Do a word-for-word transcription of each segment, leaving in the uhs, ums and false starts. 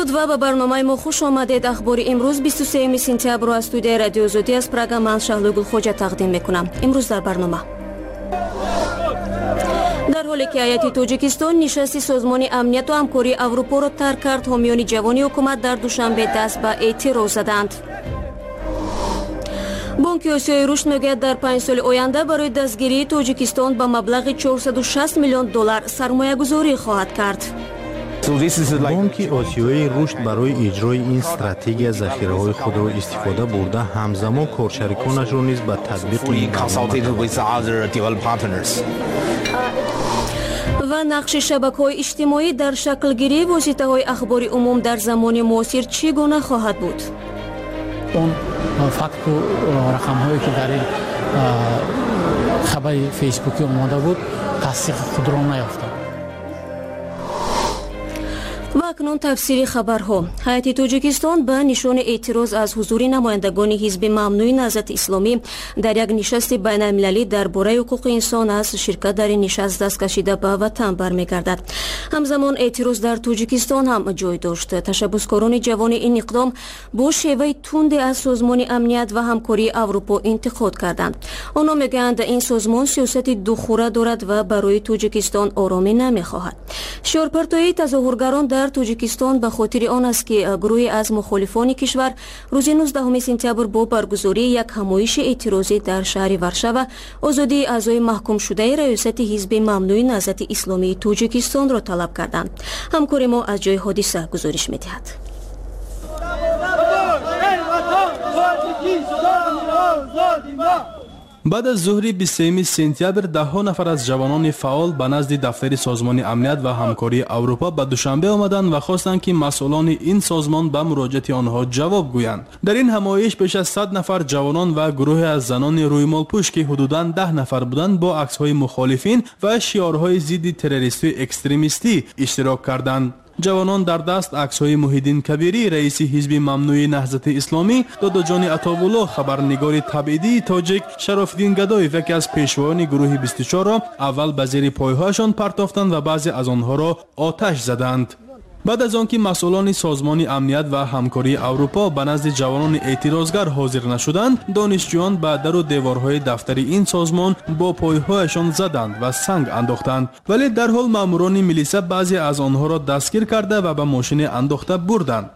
درود و به برنامه ما خوش آمدید. اخبار امروز بیست و سوم سپتامبر از استودیوی رادیو آزادی از پراگ من شهلوگل خوجا تقدیم میکنم. امروز در برنامه در حالی که هیئت تاجیکستان نشست سازمان امنیت و همکاری اروپا را ترک کرد، حامیان جوانی حکومت در دوشنبه دست به اعتراض زدند. بانک آسیای رشد میگوید در پنج سال آینده برای دستگیری تاجیکستان به مبلغ چهارصد و شصت میلیون دلار سرمایه گذاری خواهد کرد. بانک آسیای رشد برای اجرای این استراتژی ذخیره‌های خود را استفاده برده، همزمان کارشریکانش را نیز به تطبیق و نقش شبکه‌های اجتماعی در شکلگیری واسطه‌های اخباری عموم در زمان معاصر چگونه خواهد بود؟ اون فکت و رقم‌هایی که در این خبر فیسبوکی اومده بود تصدیق خود را نیافت. و اکنون تفسیر خبرها. هیئت تاجیکستان به نشان اعتراض از حضور نمایندگان حزب ممنوع نهضت اسلامی در یک نشست بین المللی درباره حقوق انسان از شرکت در این نشست دست کشیده به وطن برمیگردد. همزمان اعتراض در تاجیکستان هم جای داشت. تشبسکاران جوان این اقدام با شیوه تند از سازمان امنیت و همکاری اروپا انتقاد کردند. آنها میگویند این سازمان سیاست دوخوره دارد و برای تاجیکستان آرامی نمیخواهد. شعارپرتایی تظاهرگران در تاجیکستان به خاطر آن است که گروهی از مخالفان کشور روز نوزدهم سپتامبر با برگزاری یک همایش اعتراضی در شهر ورشو آزادی اعضای محکوم شده ریاست حزب ممنوع نهضت اسلامی تاجیکستان را طلب کردند. همکار ما از جای حادثه گزارش می‌دهد. بعد از ظهر بیست و سوم سپتامبر ده نفر از جوانان فعال به نزد دفتر سازمان امنیت و همکاری اروپا به دوشنبه آمدند و خواستند که مسئولان این سازمان به مراجعت آنها جواب گویند. در این همایش بیش از صد نفر جوانان و گروه از زنان رویمال پوش که حدوداً ده نفر بودند با عکس‌های مخالفین و شعارهای ضد تروریستی و اکستریمیستی اشتراک کردند. جوانان در دست عکس‌های محیدین کبیری رئیس حزب ممنوع نهضت اسلامی، داداجان عطاءالله خبرنگار تبعیدی تاجیک، شراف‌الدین گدایف یکی از پیشوایان گروه بیست و چهار را اول به زیر پایهایشان پرتافتند و بعضی از آنها را آتش زدند. بعد از آنکه مسئولان سازمان امنیت و همکاری اروپا به نزد جوانان اعتراضگر حاضر نشدند، دانشجویان به در و دیوارهای دفتر این سازمان با پایهایشان زدند و سنگ انداختند، ولی در حال ماموران میلیسا بعضی از آنها را دستگیر کرده و به ماشین انداخته بردند.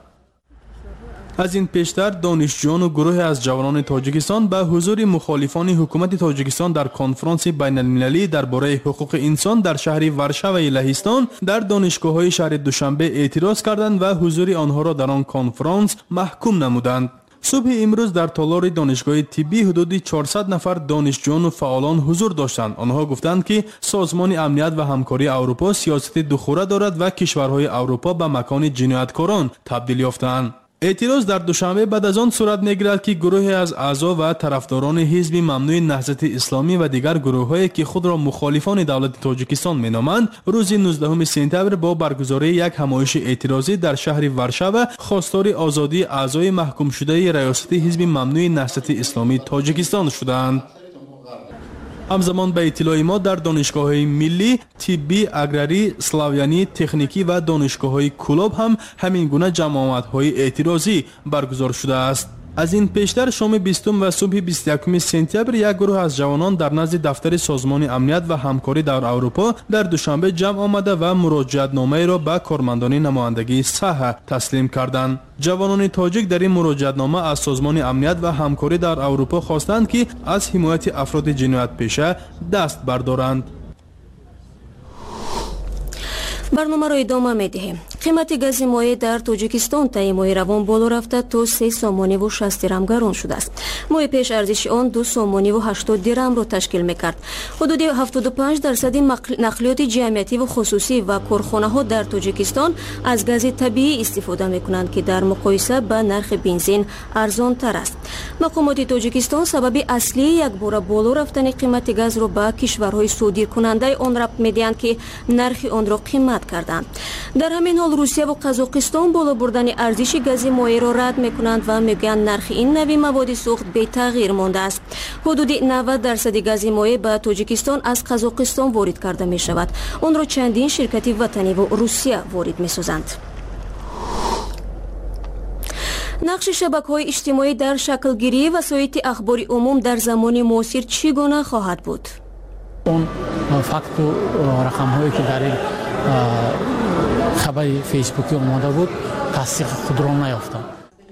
از این پیشتر دانشجویان و گروه از جوانان تاجیکستان به حضور مخالفان حکومت تاجیکستان در کنفرانس بین المللی درباره حقوق انسان در شهر ورشو لهستان در دانشگاه‌های شهر دوشنبه اعتراض کردند و حضور آنها را در آن کنفرانس محکوم نمودند. صبح امروز در تالار دانشگاه طبی حدود چهارصد نفر دانشجویان و فعالان حضور داشتند. آنها گفتند که سازمان امنیت و همکاری اروپا سیاست دوخوره دارد و کشورهای اروپا به مکان جنایتکاران تبدیل یافتند. اعتراض در دوشنبه بعد از آن صورت می‌گیرد که گروهی از اعضا و طرفداران حزب ممنوع نهضت اسلامی و دیگر گروه‌هایی که خود را مخالفان دولت تاجیکستان می‌نامند، روز نوزدهم سپتامبر با برگزاری یک همایش اعتراضی در شهر ورشو خواستار آزادی اعضای محکوم شده ریاست حزب ممنوع نهضت اسلامی تاجیکستان شدند. همزمان به اطلاع ما در دانشگاه‌های ملی، طبی، اگراری، اسلاویانی، تکنیکی و دانشگاه‌های کلاب هم همین گونه جمع‌آمدهای اعتراضی برگزار شده است. از این پیشتر شام بیستم و صبح بیست و یکم سپتامبر یک گروه از جوانان در نزد دفتر سازمان امنیت و همکاری در اروپا در دوشنبه جمع آمده و مراجعتنامه را به کارمندان نمایندگی صحه تسلیم کردند. جوانان تاجیک در این مراجعتنامه از سازمان امنیت و همکاری در اروپا خواستند که از حمایت افراد جنایت پیشه دست بردارند. برنامه را ادامه می‌دهیم. قیمت گاز مایع در تاجیکستان طی ماه روان بالا رفته تا سه سومانی و شصت درم گران شده است. ماه پیش ارزش آن دو سومانی و هشتاد درم را تشکیل می‌کرد. حدود هفتاد و پنج درصد نقلیات جمعیتی و خصوصی و کارخانه‌ها در تاجیکستان از گاز طبیعی استفاده می‌کنند که در مقایسه با نرخ بنزین ارزان‌تر است. مقامات تاجیکستان سبب اصلی یک بار بالا رفتن قیمت گاز را به کشورهای صادرکننده آن ربط می‌دهند که نرخ آن را قیمت کردند. در همین حال روسیه و قزاقستان بالا بردن ارزش گاز مایع را رد می‌کنند و میگویند نرخ این نوع مواد سوخت بی تغییر مانده است. حدود نود درصد گاز مایع به تاجیکستان از قزاقستان وارد کرده می‌شود. آن را چندین شرکت وطنی و روسیه وارد می‌سازند. нақши шабакаҳои иҷтимоӣ дар шаклгирии васоити ахбори умум дар замони муосир чӣ гуна хоҳад буд? он факту рақамҳое ки дар ин хабари фейсбукӣ омода буд тасдиқи худро наёфтанд.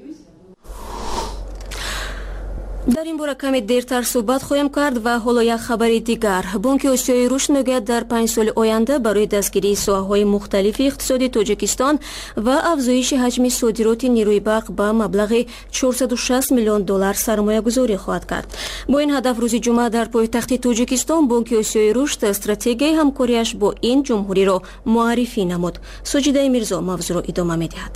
дар ин бора каме дертар суҳбат хоҳем кард ва ҳоло як хабари дигар. Бонки Осиёи рушд мегӯяд дар панҷ соли оянда барои дастгирии соҳаҳои мухталифи иқтисоди Тоҷикистон ва афзоиши ҳаҷми содироти нерӯи барқ ба маблағи чорсаду шаст миллион доллар сармоягузорӣ хоҳад кард. Бо ин ҳадаф рӯзи ҷумъа дар пойтахти Тоҷикистон Бонки Осиёи рушд стратегияи ҳамкорияш бо ин ҷумҳуриро муаррифӣ намуд. Соҷидаи Мирзо мавзӯъро идома медиҳад.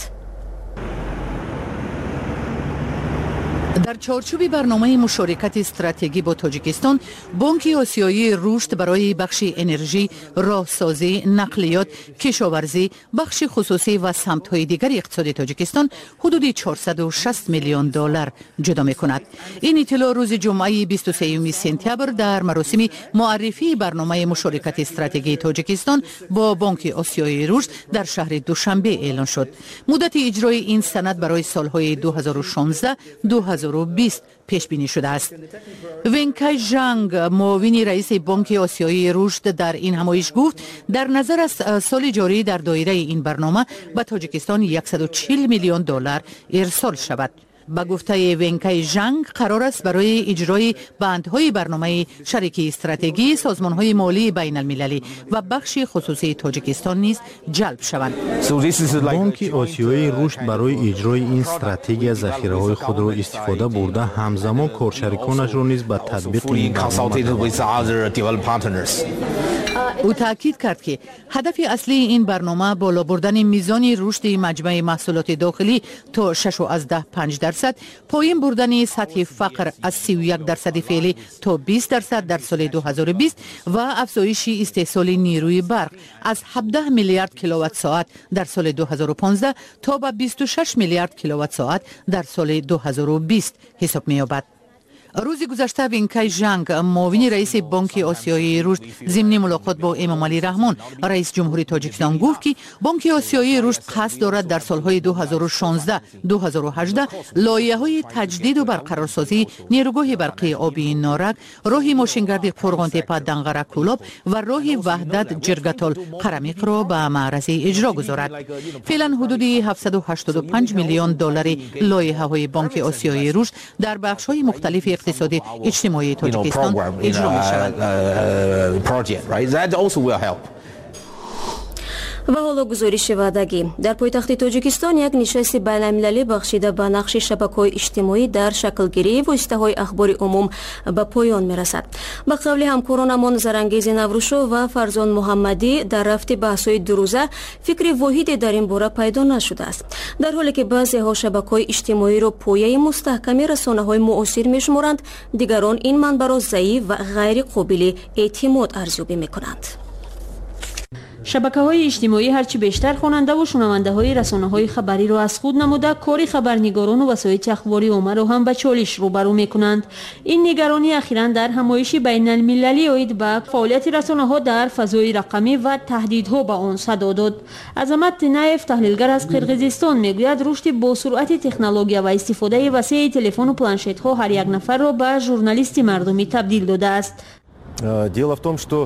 дар чорчӯби барномаи мушорикати стратегӣ бо Тоҷикистон, Бонки Осиёии рушд барои бахши энержӣ, роҳсозӣ, нақлиёт, кишоварзӣ, бахши хусусӣ ва самтҳои дигари иқтисоди Тоҷикистон ҳудуди чорсаду шаст миллион доллар ҷудо мекунад. Ин иттилоъ рӯзи ҷумъаи бисту сеюми сентябр дар маросими муаррифии барномаи мушорикати стратегии Тоҷикистон бо Бонки Осиёии рушд дар шаҳри Душанбе эълон шуд. Муддати иҷрои ин санад барои солҳои дуҳазору шонздаҳ ду ҳазору бист пешбинӣ шудааст. Венкай Жанг, муовини раиси Бонки Осиёии рушд, дар ин ҳамоиш гуфт, дар назар аст соли ҷорӣ дар доираи ин барнома ба Тоҷикистон яксаду чил миллион доллар ирсол шавад. ба гуфтаи Венкай Жанг, қарор аст барои иҷрои бандҳои барномаи шарикии стратегӣ созмонҳои молии байналмилалӣ ва бахши хусусии Тоҷикистон низ ҷалб шаванд. Бонки Осиёии рушд барои иҷрои ин стратегия захираҳои худро истифода бурда ҳамзамон коршариконашро низ ба татбиқи ӯ таъкид кард, ки ҳадафи аслии ин барнома боло бурдани мизони рушди маҷмӯи маҳсулоти дохилӣ то шашу аздаҳ панҷ дарсад, поин бурдани сатҳи фақр аз сию як дарсади феълӣ то бист дарсад дар соли ду ҳазору бист ва афзоиши истеҳсоли нерӯи барқ аз ҳабдаҳ миллиард киловаттсоат дар соли ду ҳазору понздаҳ то ба бисту шаш миллиард киловаттсоат дар соли ду ҳазору бист ҳисоб меёбад. рӯзи гузашта Венкай Жанг, муовини раиси Бонки Осиёии рушд, зимни мулоқот бо Эмомалӣ Раҳмон, раис ҷумҳури Тоҷикистон, гуфт, ки Бонки Осиёии рушд қасд дорад дар солҳои ду ҳазору шонздаҳ ду ҳазору ҳаждаҳ лоиҳаҳои таҷдиду барқарорсозии нерӯгоҳи барқии Обии Норак, роҳи мошингарди Қурғонтепа Данғара Кӯлоб ва роҳи Ваҳдат Ҷиргатол Қарамиқро ба маърази иҷро гузорад. феълан ҳудуди ҳафтсаду ҳаштоду панҷ миллион доллари лоиҳаҳои Бонки Осиёии рушд дар бахшҳои мухталифи иқтисоди иҷтимоии Тоҷикистон иҷро мешавад. ва ҳоло гузориши ваъдагӣ. дар пойтахти Тоҷикистон як нишасти байналмилалӣ бахшида ба нақши шабакаҳои иҷтимоӣ дар шаклгирии воситаҳои ахбори умум ба поён мерасад. ба қавли ҳамкоронамон Зарангези Наврӯшов ва Фарзон Муҳаммадӣ, дар рафти баҳсҳои дурӯза фикри воҳиде дар ин бора пайдо нашудааст. дар ҳоле ки баъзеҳо шабакаҳои иҷтимоиро пояи мустаҳками расонаҳои муосир мешуморанд, дигарон ин манбаро заиф ва ғайриқобили эътимод арзёбӣ мекунанд. шабакаҳои иҷтимоӣ ҳарчи бештар хонандаву шунавандаҳои расонаҳои хабариро аз худ намуда, кори хабарнигорону васоити ахбори оммаро ҳам ба чолиш рӯбарӯ мекунанд. ин нигаронӣ ахиран дар ҳамоиши байналмилалӣ оид ба фаъолияти расонаҳо дар фазои рақамӣ ва таҳдидҳо ба он садо дод. Азамат Тинаев, таҳлилгар аз Қирғизистон, мегӯяд рушди босуръати технология ва истифодаи васеъи телефону планшетҳо ҳар як нафарро ба журналисти мардумӣ табдил додааст. Дело в том, что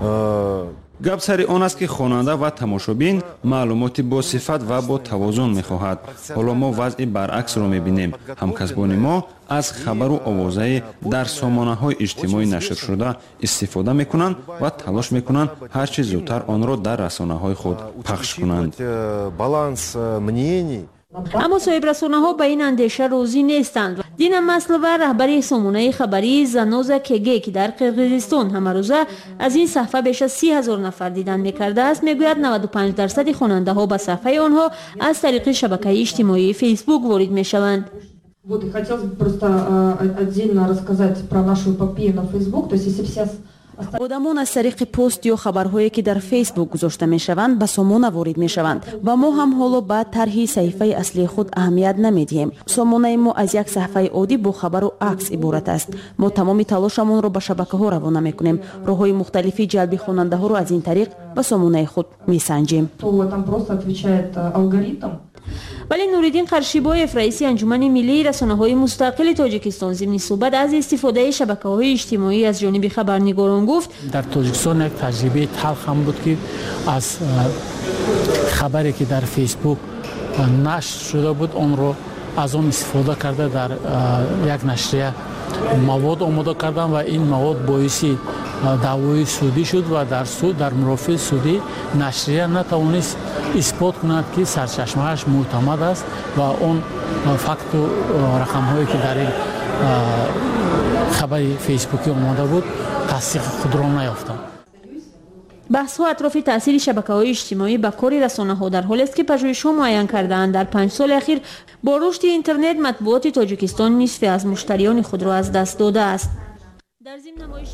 гап сари он аст, ки хонанда ва тамошобин маълумоти босифат ва бо тавозун мехоҳад. ҳоло мо вазъи баръаксро мебинем. ҳамкасбони мо аз хабару овозае дар сомонаҳои иҷтимоӣ нашршуда истифода мекунанд ва талош мекунанд ҳарчи зудтар онро дар расонаҳои худ пахш кунанд. баланс мнений. аммо соҳибрасонаҳо ба ин андеша розӣ нестанд. Дина Маслова, раҳбари сомонаи хабарии Заноза Кеге, ки дар Қирғизистон ҳамарӯза аз ин саҳфа беш аз си ҳазор нафар дидан мекардааст, мегӯяд наваду панҷ дарсади хонандаҳо ба саҳфаи онҳо аз тариқи шабакаи иҷтимоии Фейсбук ворид мешаванд. Вот, хотелось бы просто э, отдельно рассказать про нашу эпопею на Facebook. То есть, если вся одамон аз тариқи пост ё хабарҳое ки дар фейсбук гузошта мешаванд ба сомона ворид мешаванд ва мо ҳам ҳоло ба тарҳи саҳифаи аслии худ аҳамият намедиҳем. Сомонаи мо аз як саҳифаи оддӣ бо хабару акс иборат аст. Мо тамоми талошамонро ба шабакаҳо равона мекунем. роҳҳои мухталифи ҷалби хонандаҳоро аз ин тариқ ба сомонаи худ месанҷем. ولی نوریدین قرشیبایف رئیس انجمن ملی رسانه‌های مستقل تاجیکستان ضمن صحبت از استفاده شبکه‌های اجتماعی از جانب خبرنگاران گفت در تاجیکستان یک تجربه تلخ هم بود که از خبری که در فیسبوک نشر شده بود اون رو از اون استفاده کرده در یک نشریه مواد آماده کردن و این مواد باعثی دعوای سودی شد و در سود در مرافع سودی نشریه نتوانست اثبات کند که سرچشمه‌اش معتمد است و اون فکت و رقم هایی که در این خبر فیسبوکی آماده بود تصدیق خود را نیافتند. بحث ها اطراف تاثیر شبکه‌های اجتماعی به کار رسانه‌ها در حالی است که پژوهش‌ها معین کرده‌اند در پنج سال اخیر با رشد اینترنت مطبوعات تاجیکستان نصف از مشتریان خود را از دست داده است. در ضمن نمایش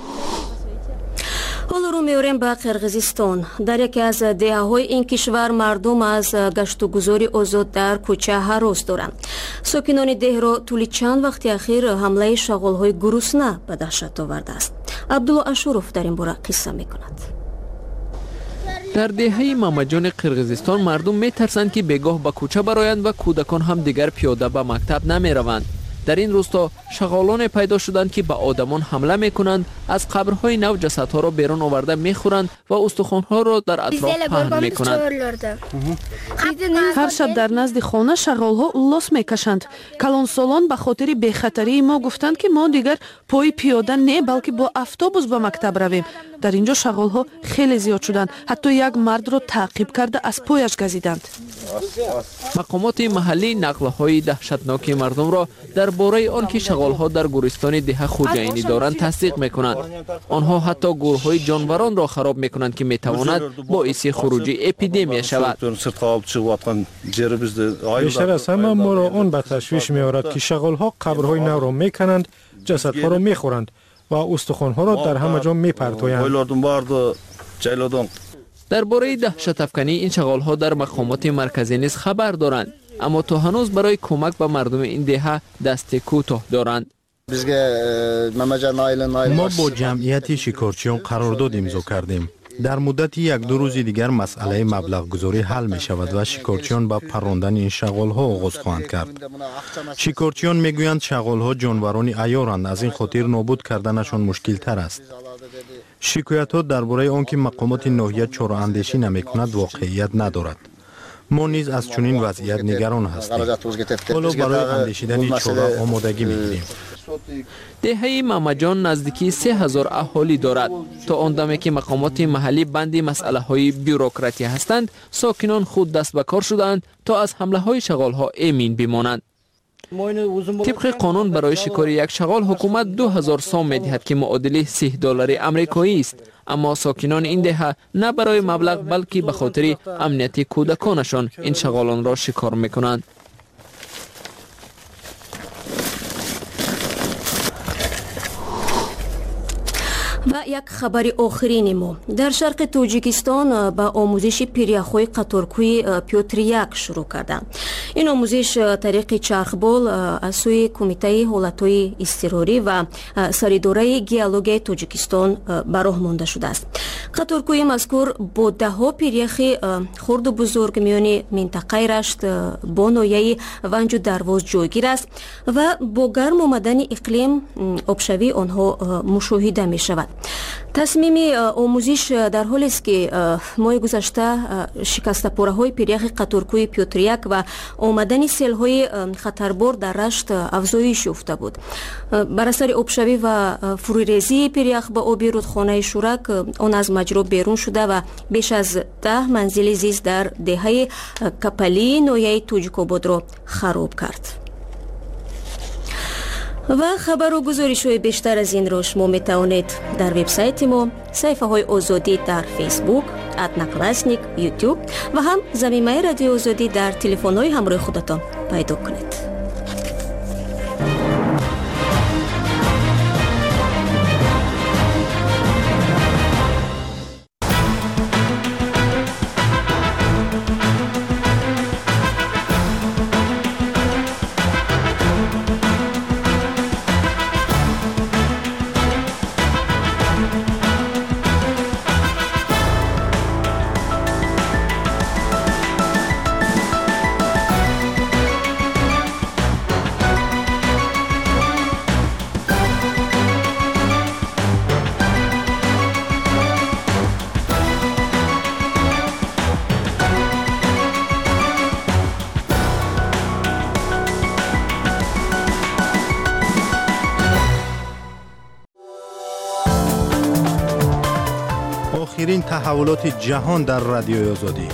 حالا رو می‌آوریم به قرقیزستان. در یکی از دهه‌های این کشور مردم از گشت و گذار آزاد در کوچه هراس دارند. ساکنان ده را طول چند وقت اخیر حمله شغال‌های گرسنه به دهشت آورده است. عبدالله اشوروف در این باره قصه می‌کند. در دهه مامجان قرقیزستان مردم می‌ترسند که بگاه به کوچه برآیند و کودکان هم دیگر پیاده به مکتب نمی‌روند. در این روستا شغالان پیدا شدند که به آدمان حمله میکنند، از قبرهای نو جسدها را بیرون آورده میخورند و استخوانها را در اطراف پهن میکنند. هر شب در نزد خانه شغالها لاس میکشند. کلانسالان به خاطر بخطری ما گفتند که ما دیگر پای پیاده نه بلکه با اتوبوس به مکتب رویم. در اینجا شغالها خیلی زیاد شدند. حتی یک مرد را تعقیب کرده از پایش گزیدند. مقامات محلی نقل‌های دهشتناک مردم را در باره آنکه شغالها در گورستان ده خوجینی دارند تصدیق میکنند. آنها حتی گورهای جانوران را خراب میکنند که میتواند باعث خروج اپیدمی شود. بیشتر از همه ما را آن به تشویش میآورد که شغالها قبرهای نو را میکنند، جسدها را میخورند و استخوانها را در همه جا میپرتویند. درباره دهشت افکنی این شغالها در مقامات مرکزی نیز خبر دارند، اما تا هنوز برای کمک به مردم این دهه دست کوتاه دارند. ما با جمعیت شکارچیان قرارداد امضا کردیم. در مدت یک دو روز دیگر مسئله مبلغ گذاری حل می شود و شکارچیان با پراندن این شغالها آغاز خواهند کرد. شکارچیان می گویند شغالها جانورانی عیارند، از این خاطر نابود کردنشان مشکل تر است. شکایت ها درباره آنکه مقامات ناحیه چاره‌اندیشی نمی کند واقعیت ندارد. ما نیز از چنین وضعیت نگران هستیم. حالا برای اندیشیدن چاره آمادگی می‌گیریم. دهه مامجان نزدیکی سه هزار اهالی دارد. تا آن دمی که مقامات محلی بند مسئله های بیوروکراتی هستند، ساکنان خود دست به کار شدند تا از حمله های شغال ها امین بمانند. طبق قانون برای شکار یک شغال حکومت دو هزار سام می‌دهد که معادل سه دلار آمریکایی است، اما ساکنان این دهه نه برای مبلغ بلکه به خاطر امنیت کودکانشان این شغالان را شکار میکنند. و یک خبر آخرین ما در شرق تاجیکستان با آموزش پیریاخوی قطارکوی پیوتر یک شروع کردند. این آموزش طریق چرخبال از سوی کمیته حالتهای اضطراری و سریداره گیالوگ تاجیکستان براه مانده شده است. قطارکوی مذکور با ده ها پیریاخ خرد و بزرگ میان منطقه رشت با ناحیه ونج و درواز جایگیر است و با گرم آمدن اقلیم آبشوی آنها مشاهده می شود. تصمیم آموزش در حالی است که ماه گذشته شکست پاره های پیریاخ قطارکوی پیوتر یک و آمدن سیل های خطربار در رشت افزایش یافته بود. بر اثر آبشوی و فروریزی پیریاخ به آب رودخانه شورک آن از مجرا بیرون شده و بیش از ده منزل زیست در دهه کپلی ناحیه توجیک‌آباد را خراب کرد. و خبر و گزارش های بیشتر از این را شما می توانید در وبسایت ما، صفحه های آزادی در فیسبوک، ادناکلاسنیک، یوتیوب و هم زمینه رادیو آزادی در تلفن های همراه خودتان پیدا کنید. آخرین تحولات جهان در رادیوی آزادی.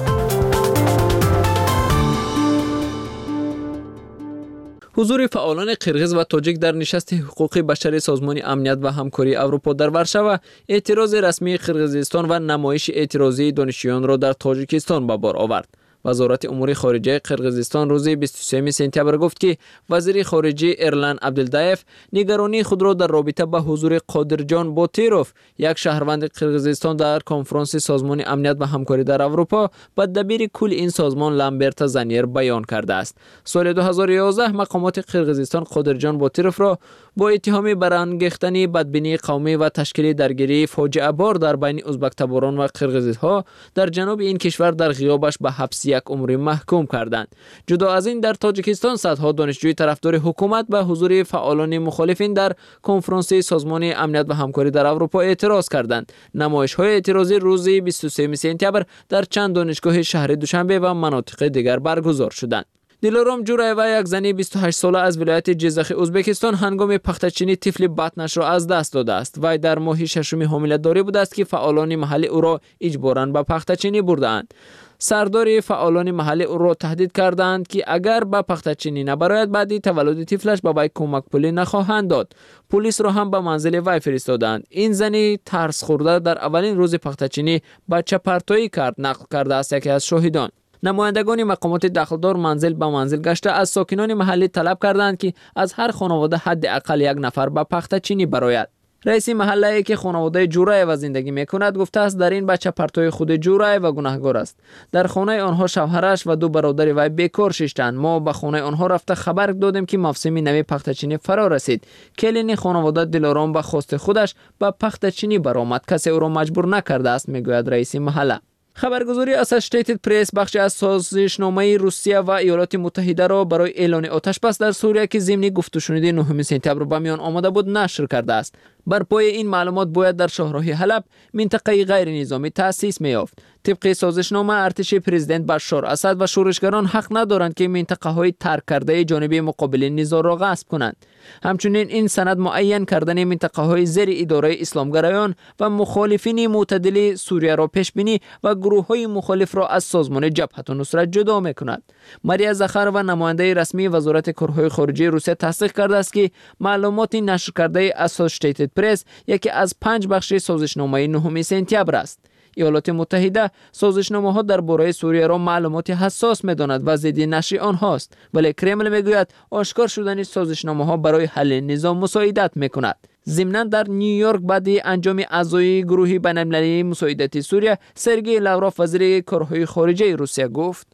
حضور فعالان قرغیز و تاجیک در نشست حقوق بشری سازمان امنیت و همکاری اروپا در ورشو اعتراض رسمی قرغیزستان و نمایش اعتراضی دانشجویان را در تاجیکستان به بار آورد. وزارت امور خارجه قرغیزستان روز بیست و سوم سپتامبر گفت که وزیر خارجه ایرلان عبدالدایف نگرانی خود را در رابطه با حضور قادرجان بوتیروف، یک شهروند قرغیزستان، در کنفرانس سازمان امنیت و همکاری در اروپا با دبیر کل این سازمان لامبرت زانیر بیان کرده است. سال دو هزار و یازده مقامات قرغیزستان قادرجان بوتیروف را با اتهام برانگیختن بدبینی قومی و تشکیل درگیری فاجعه بار در بین ازبک تباران و قرغیزها در جنوب این کشور در غیابش به حبس یک عمر محکوم کردند. جدا از این در تاجیکستان صدها دانشجوی طرفدار حکومت به حضور فعالان مخالفین در کنفرانس سازمان امنیت و همکاری در اروپا اعتراض کردند. نمایش‌های اعتراضی روز بیست و سوم سپتامبر در چند دانشگاه شهر دوشنبه و مناطق دیگر برگزار شدند. دلارام جورایوا، یک زن بیست و هشت ساله از ولایت جزخ ازبکستان، هنگام پختچینی طفل بطنش را از دست داده است. وی در ماه ششم حامله‌داری بوده است که فعالان محلی او را اجباراً به پختچینی بردند. سردار فعالان محلی او را تهدید کردند که اگر به پختچینی نبراید بعد تولد طفلش به وی کمک پولی نخواهند داد. پلیس را هم به منزل وی فرستادند. این زنی ترس خورده در اولین روز پختچینی بچه پرتایی کرد، نقل کرده است یکی از شاهدان. نمایندگان مقامات دخلدار منزل به منزل گشته از ساکنان محلی طلب کردند که از هر خانواده حداقل یک نفر به پختچینی براید. رئیس محله که خانواده جورایوا زندگی میکند گفته است در این بچه پرتوی خود جورایوا گناهکار است. در خانه آنها شوهرش و دو برادر وی بیکار ششتند. ما به خانه آنها رفته خبر دادیم که موسم نوی پختچینی فرا رسید. کلین خانواده دلارام به خواست خودش به پختچینی برآمد. کسی او را مجبور نکرده است، میگوید رئیس محله. خبرگزاری اسوسییتد پرس بخشی از سازشنامه روسیه و ایالات متحده را برای اعلان آتش بس در سوریه که ضمن گفت و شنود نهم سپتامبر به میان آمده بود نشر کرده است. بر پای این معلومات باید در شهرهای حلب منطقه غیر نظامی تأسیس می‌یافت. طبق سازشنامه ارتش پرزیدنت بشار اسد و شورشگران حق ندارند که منطقه های ترک کرده جانبی مقابل نظام را غصب کنند. همچنین این سند معین کردن منطقه های زیر اداره اسلامگرایان و مخالفین معتدل سوریه را پیش بینی و گروه های مخالف را از سازمان جبهه النصرت جدا می‌کند. ماریا زخر و نماینده رسمی وزارت کارهای خارجه روسیه تصدیق کرده است که معلومات نشر کرده اسوسییتد پرس یکی از پنج بخش سازشنامه نهم سپتامبر است. ایالات متحده سازشنامه ها درباره سوریه را معلومات حساس می‌داند و ضد نشر آنهاست، ولی کرمل میگوید آشکار شدن سازشنامه ها برای حل نظام مساعدت می‌کند. ضمناً در نیویورک بعد انجام اعضای گروه بین‌المللی مساعدت سوریه، سرگئی لاوروف وزیر کارهای خارجه روسیه گفت: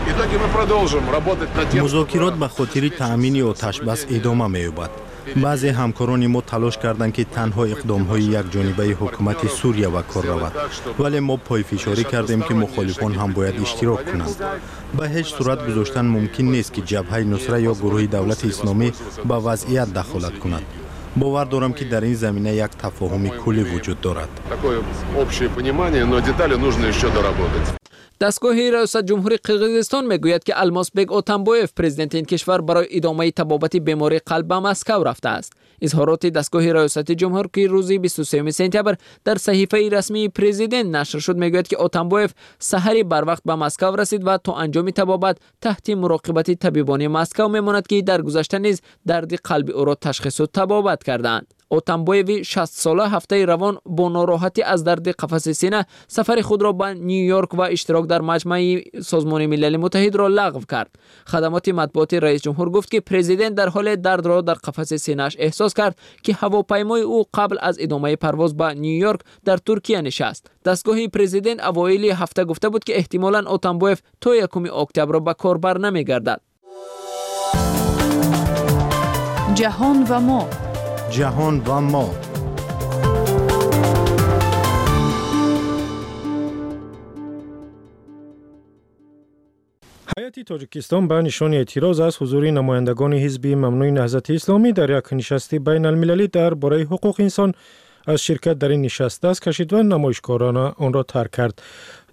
مذاکرات به خاطر تأمین آتش بس ادامه می‌یابد. بعضی همکاران ما تلاش کردند که تنها اقدام‌های یک جانبه حکومت سوریه و کار رود، ولی ما پایفشاری کردیم که مخالفان هم باید اشتراک کنند. به هیچ صورت گذاشتن ممکن نیست که جبهه نصرت یا گروه دولت اسلامی به وضعیت دخالت کند. باور دارم که در این زمینه یک تفاهم کلی وجود دارد. دستگاه ریاست جمهوری قرغیزستان میگوید که الماس بیگ اتنبویف پرزیدنت این کشور برای ادامه تبابت بیماری قلب به مسکو رفته است. اظهارات دستگاه ریاست جمهور که روز بیست و سوم سپتامبر در صحیفه رسمی پرزیدنت نشر شد میگوید که اتنبویف سحری بر وقت به مسکو رسید و تا انجام تبابت تحت مراقبت طبیبان مسکو میماند که در گذشته نیز درد قلبی او را تشخیص و تبابت کردند. اتنبویف شصت ساله هفته روان با ناراحتی از درد قفس سینه سفر خود را به نیویورک و اشتراک در مجمع سازمان ملل متحد را لغو کرد. خدمات مطبوعاتی رئیس جمهور گفت که پرزیدنت در حال درد را در قفس سینه‌اش احساس کرد که هواپیمای او قبل از ادامه پرواز به نیویورک در ترکیه نشست. دستگاه پرزیدنت اوایل هفته گفته بود که احتمالاً اتنبویف تا یکم اکتبر به کار بر نمیگردد. جهان و ما جهان و ما هیئت تاجیکستان به نشان اعتراض از حضور نمایندگان حزب ممنوع نهضت اسلامی در یک نشست بین المللی درباره حقوق انسان از شرکت در این نشست دست کشید و نمایشکاران آن را ترک کرد.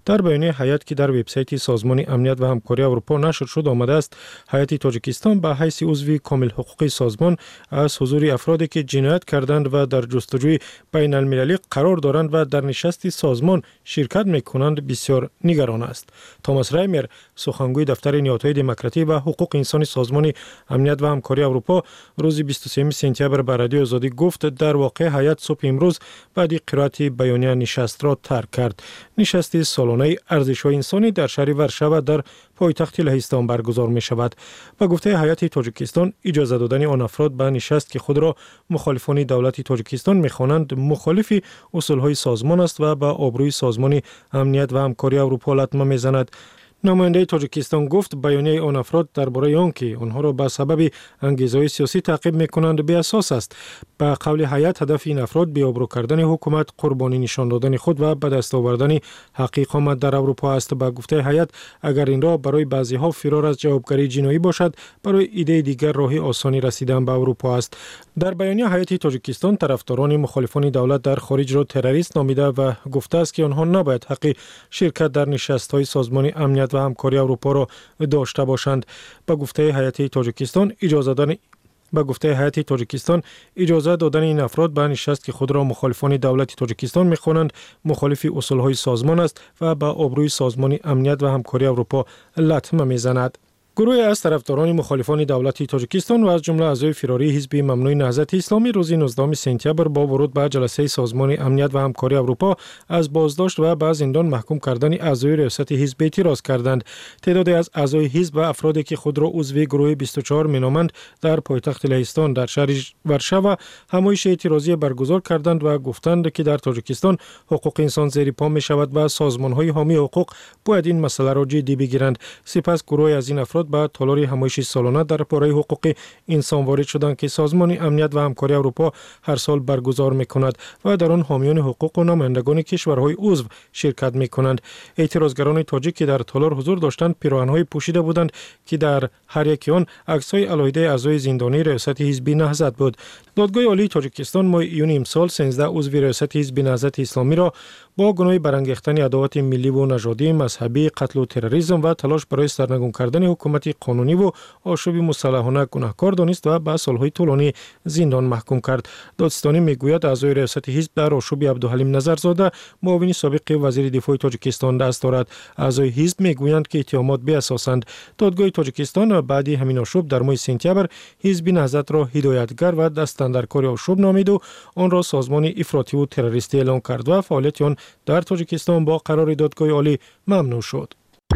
در بیانیه هیئت که در وبسایت سازمان امنیت و همکاری اروپا نشر شد آمده است هیئت تاجیکستان به حیث عضو کامل حقوقی سازمان از حضور افرادی که جنایت کردند و در جستجوی بین المللی قرار دارند و در نشست سازمان شرکت میکنند بسیار نگران است. توماس رایمر سخنگوی دفتر نهادهای دموکراسی و حقوق انسانی سازمان امنیت و همکاری اروپا روز بیست و سوم سپتامبر به رادیو آزادی گفت در واقع هیئت صبح امروز بعد قرائت بیانیه نشست را ترک کرد. نشست سالانه ارزش‌های انسانی در شهر ورشو در پایتخت لهستان برگزار می شود. با گفته هیئت تاجیکستان اجازه دادن آن افراد به نشست که خود را مخالفان دولت تاجیکستان می‌خوانند مخالف اصول‌های سازمان است و به آبروی سازمان امنیت و همکاری اروپا لطمه می‌زند. نماینده تاجیکستان گفت بیانیه آن افراد درباره آنکه آنها را به سبب انگیزه‌های سیاسی تعقیب می‌کنند بی اساس است. به قول هیئت هدف این افراد بی‌آبرو کردن حکومت، قربانی نشان دادن خود و به دست آوردن حقیق آمد در اروپا است. به گفته هیئت اگر این را برای بعضی‌ها فرار از جوابگری جنایی باشد، برای ایده دیگر راه آسانی رسیدن به اروپا است. در بیانیه هیئت تاجیکستان طرفداران مخالفان دولت در خارج را تروریست نامیده و گفته است که آنها نباید حق شرکت در نشست‌های سازمان امنیت و همکاری اروپا را داشته باشند. با گفته هیئت تاجیکستان اجازه دادن با گفته هیئت تاجیکستان اجازه دادن این افراد به نشست که خود را مخالفان دولت تاجیکستان می‌خوانند مخالف اصول‌های سازمان است و به آبروی سازمان امنیت و همکاری اروپا لطمه می‌زند. گروهی از طرفداران مخالفان دولت تاجیکستان و از جمله اعضای فراری حزب ممنوع نهضت اسلامی روز نوزدهم سپتامبر با ورود به جلسه سازمان امنیت و همکاری اروپا از بازداشت و به زندان محکوم کردن اعضای ریاست حزب اعتراض کردند. تعدادی از اعضای حزب و افرادی که خود را عضو گروه بیست و چهار مینامند در پایتخت لهستان در شهر ورشو همایش اعتراضی برگزار کردند و گفتند که در تاجیکستان حقوق انسان زیر پا می شود و سازمان‌های حامی حقوق باید این مسئله را جدی بگیرند. سپس گروهی از این افراد با تالار همایش سالانه در باره حقوق انسان وارد شدند که سازمان امنیت و همکاری اروپا هر سال برگزار می‌کند و در آن حامیان حقوق و نمایندگان کشورهای عضو شرکت می‌کنند. اعتراضگران تاجیک که در تالار حضور داشتند پیراهن‌های پوشیده بودند که در هر یک آن عکس‌های علیحده اعضای زندانی ریاست حزب نهضت بود. دادگاه عالی تاجیکستان ماه ایون امسال سیزده عضو ریاست حزب نهضت اسلامی را با گناه برانگیختن عداوت ملی و نژادی، مذهبی، قتل و تروریسم و تلاش برای سرنگون کردن حکومت قانونی و آشوب مسلحانه گناهکار دانست و به سالهای طولانی زندان محکوم کرد. دادستانی میگوید اعضای ریاست حزب در آشوب عبدالحلیم نظرزاده معاون سابق وزیر دفاع تاجیکستان دست دارد. اعضای حزب میگویند که اتهامات بی اساسند. دادگاه تاجیکستان بعد همین آشوب در ماه سپتامبر حزب نهضت را هدایتگر و دستاندرکار آشوب نامید و آن را سازمان افراطی و تروریستی اعلام کرد و فعالیت آن در تاجیکستان با قرار دادگاه عالی ممنوع شد.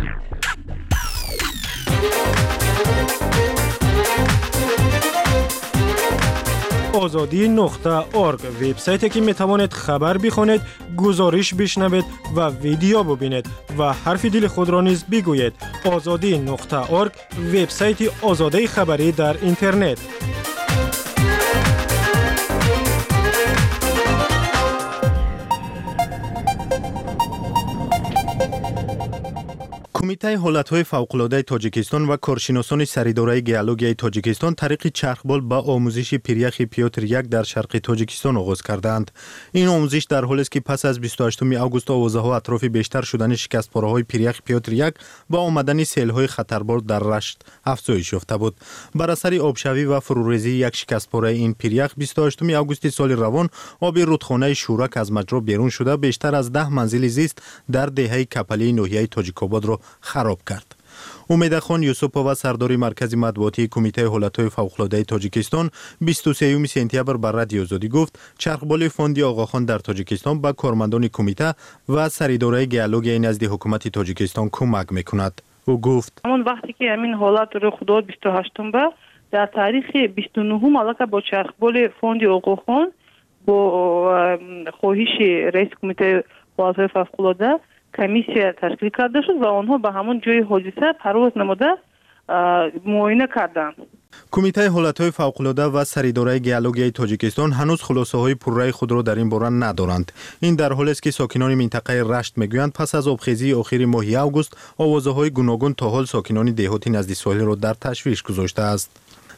آزادی نقطه اورگ وبسایتی که می توانید خبر بخوانید، گزارش بشنوید و ویدیو ببینید و حرف دل خود را نیز بگویید. آزادی نقطه اورگ وبسایت آزادی خبری در اینترنت. کمیته حالت‌های فوق‌العاده تاجیکستان و کارشناسان سریداره گئولوژی تاجیکستان طریق چرخبال با آموزش پیریخ پیوتر یک در شرق تاجیکستان آغاز کردند. این آموزش در حالی است که پس از بیست و هشتم آگوست آوازه‌ها اطراف بیشتر شدن شکست‌پاره‌های پیریخ پیوتر یک با آمدن سیل‌های خطربار در رشت افزایش یافته بود. بر اثر آبشوی و فروریزی یک شکست‌پاره این پیریخ بیست و هشتم آگوست سال روان آب رودخانه شورک از مجرا بیرون شده بیشتر از ده منزل زیست در دهه کپلی ناحیه تاجیک‌آباد را خراب کرد. امید خان یوسف‌پور و سردار مرکز مطبوعاتی کمیته حالت‌های فوق‌العاده تاجیکستان بیست و سوم سپتامبر بر رادیو آزادی گفت چرخبال فوند آقاخان در تاجیکستان به کارمندان کمیته و سریداره گئولوژی نزد حکومت تاجیکستان کمک می‌کند. او گفت همون وقتی که همین حالت رخ داد بیست و هشتم با در تاریخ بیست و نهم علاقه با چرخبال فوند آقاخان با خواهش رئیس کمیته حالت‌های فوق‌العاده کمیسیه تشکیل کرده شد و آنها به همون جای حادثه پرواز نموده معاینه کردند. کمیته حالت‌های فوق‌العاده و سریداره گئولوژی تاجیکستان هنوز خلاصه‌های پررأی خود را در این باره ندارند. این در حالی است که ساکنان منطقه رشت میگویند پس از آبخیزی آخر ماه آگوست آوازه‌های گوناگون تا حال ساکنان دهاتی نزد ساحل را در تشویش گذاشته است.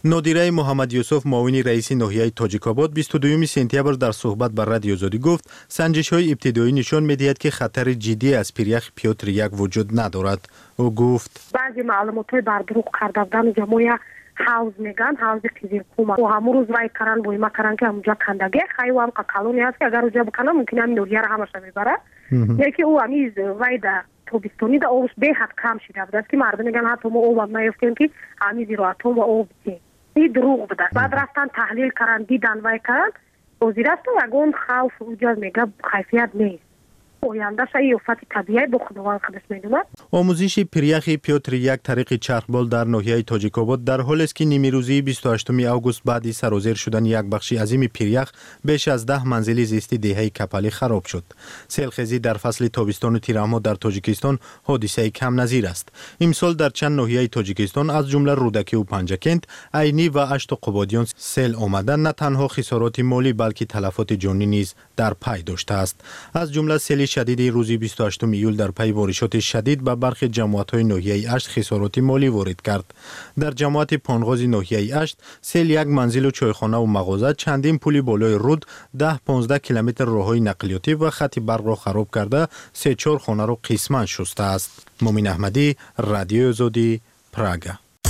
نادیره محمد یوسف معاون رئیس ناحیه تاجیک‌آباد بیست و دوم سپتامبر در صحبت با رادیو آزادی گفت سنجش‌های ابتدایی نشان می‌دهد که خطر جدی از پیریخ پیوتر یک وجود ندارد. او گفت بعضی معلومات‌های بر دروغ کرده بودن جمعیت حوض میگن حوض قزلکوم و همون روز وای کردن بوی ما کردن که اونجا کندگی خیلی هم کالونی هست که اگر اونجا بکنم ممکنه همین نوریه را همش میبره یکی او همیز وای در توبستانی در اوش به حد کم شده بود است که مردم میگن حتی ما او هم نیفتیم که همیزی رو اتم و او بودیم این دروغ بوده. بعد رفتن تحلیل کردن دیدن وای کردن وزیر است و اگه خوف اونجا میگه خیفیت نیست آینده شایی افت طبیعی به خداوند خودش میدونه. آموزش پیریخ پیوتر یک طریق چرخبال در ناحیه تاجیک‌آباد در حالی است که نیمه روزی بیست و هشتم آگوست بعد سرازیر شدن یک بخش عظیم پیریخ بیش از ده منزل زیستی دهه کپالی خراب شد. سیلخیزی در فصل تابستان و تیره‌ماه در تاجیکستان حادثه کم نظیر است. امسال در چند ناحیه تاجیکستان از جمله رودکی و پنجکند، عینی و اشت و قبادیان سیل آمدن نه تنها خسارات مالی بلکه تلفات جانی نیز در پی داشته است. از جمله سیل شدید روزی بیست و هشتم ایول در پی بارشات شدید به برخی جماعت‌های ناحیه اشت خسارات مالی وارد کرد. در جماعت پانغاز ناحیه اشت سیل یک منزل و چایخانه و مغازه، چندین پل بالای رود، ده پانزده کیلومتر راههای نقلیاتی و خط برق را خراب کرده، سه چهار خانه را قسماً شسته است. مومن احمدی، رادیو آزادی، پراگ.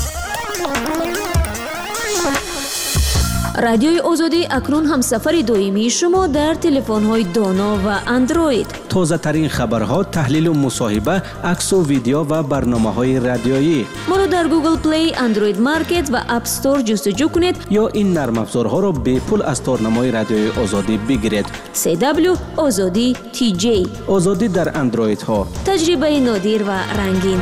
رادیوی آزادی اکنون هم سفر دویمی شما در تلفن‌های دانا و اندروید. تازه ترین خبرها، تحلیل و مصاحبه، عکس و ویدیو و برنامه‌های رادیویی. ما را در گوگل پلی، اندروید مارکت و اپ استور جستجو کنید یا این نرم افزارها را به پول از تارنمای رادیوی آزادی بگیرید. سی دبلیو آزادی تی جی. آزادی در اندروید ها. تجربه نادر و رنگین.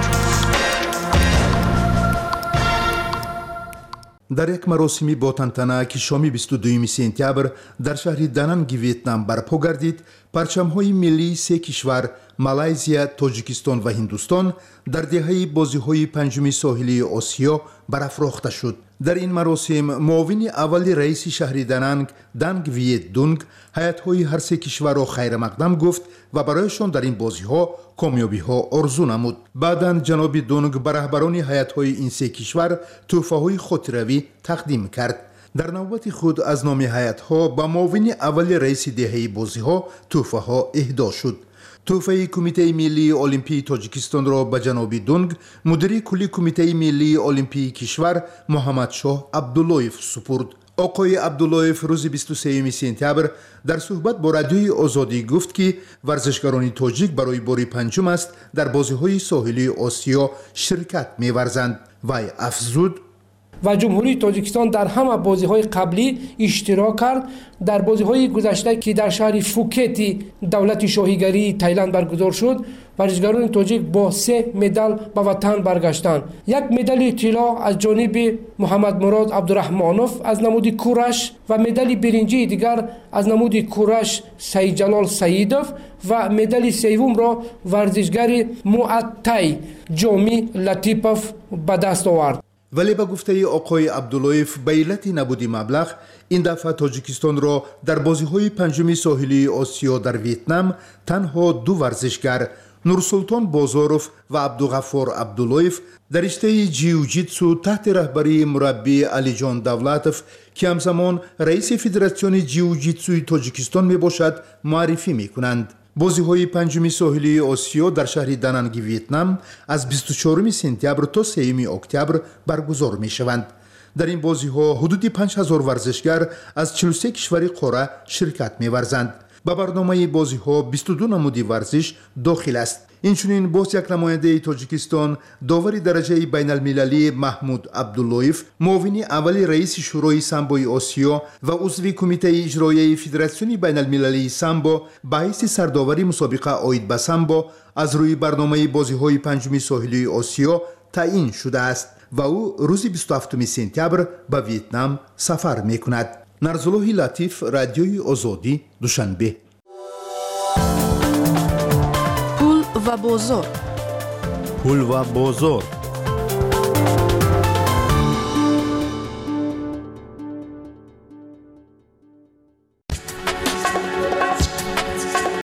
در یک مراسمی با تنتنه که شامی بیست و دوم سپتامبر در شهر داننگ ویتنام برپا گردید، پرچم‌های ملی سه کشور مالایزیا، تاجیکستان و هندوستان در دهه بازی‌های پنجم ساحلی آسیا برافراخته شد. در این مراسم معاون اول رئیس شهر داننگ دانگ ویت دونگ هیئت‌های هر سه کشور را خیر مقدم گفت و برایشان در این بازی‌ها کامیابی‌ها آرزو نمود. بعداً جناب دونگ به رهبران هیئت‌های این سه کشور تحفه‌های خاطره‌ای تقدیم کرد. در نوبت خود از نام هیئت‌ها با معاون اول رئیس دهه بازی‌ها تحفه‌ها اهدا شد. تحفه کمیته ملی المپی تاجیکستان را به جناب دونگ مدیر کلی کمیته ملی المپی کشور محمد شاه عبداللهیف سپرد. آقای عبداللهیف روز بیست و سوم سپتامبر در صحبت با رادیوی آزادی گفت که ورزشکاران تاجیک برای بار پنجم است در بازی‌های ساحلی آسیا شرکت می‌ورزند. وی افزود و جمهوری تاجیکستان در همه بازی‌های قبلی اشتراک کرد. در بازی‌های گذشته که در شهر فوکت دولت شاهیگری تایلند برگزار شد، ورزشکاران تاجیک با سه مدال به وطن برگشتند. یک مدال طلا از جانب محمد مراد عبدالرحمانوف از نمود کورش و مدال برنجی دیگر از نمود کورش سید جلال سیدوف و مدال سوم را ورزشکار معطی جامی لطیپوف به دست آورد. ولی به گفته آقای عبداللهیف به علت نبود مبلغ این دفعه تاجیکستان را در بازی‌های پنجم ساحلی آسیا در ویتنام تنها دو ورزشگر نورسلطان بازاروف و عبدالغفار عبداللهیف در رشته جیوجیتسو تحت رهبری مربی علی جان دولتوف که همزمان رئیس فدراسیون جیوجیتسوی تاجیکستان می باشد معرفی می کنند. بازی‌های پنجم ساحلی آسیا در شهر داننگ ویتنام از بیست و چهارم سپتامبر تا سوم اکتبر برگزار می‌شوند. در این بازی‌ها حدود پنج هزار ورزشگر از چهل و سه کشور قاره شرکت می‌ورزند. به برنامه بازی‌ها بیست و دو نمود ورزش داخل است. اینچنین باز یک نماینده تاجیکستان داور درجه بین المللی محمود عبداللهیف معاون اول رئیس شورای سامبوی آسیا و عضو کمیته اجرایی فدراسیون بین المللی سامبو به حیث سرداوری مسابقه عاید به سامبو از روی برنامه بازی‌های پنجم ساحلی آسیا تعیین شده است و او روز بیست و هفتم سپتامبر به ویتنام سفر می‌کند. نرزالله لطیف، رادیوی آزادی، دوشنبه. پول و بازار. پول و بازار